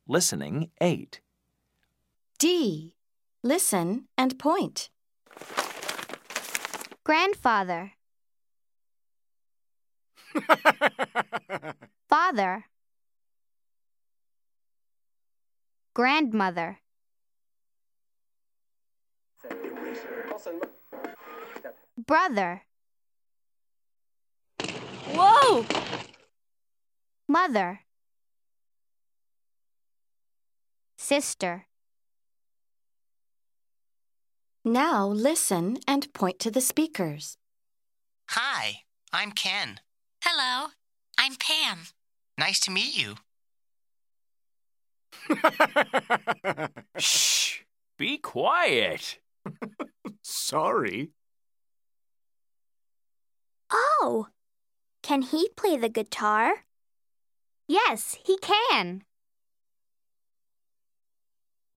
Listening 8. D. Listen and point. Grandfather. Father. Grandmother. Brother. Whoa! Mother. Sister. Now listen and point to the speakers. Hi, I'm Ken. Hello, I'm Pam. Nice to meet you. Shh! Be quiet. Sorry. Oh, can he play the guitar? Yes, he can.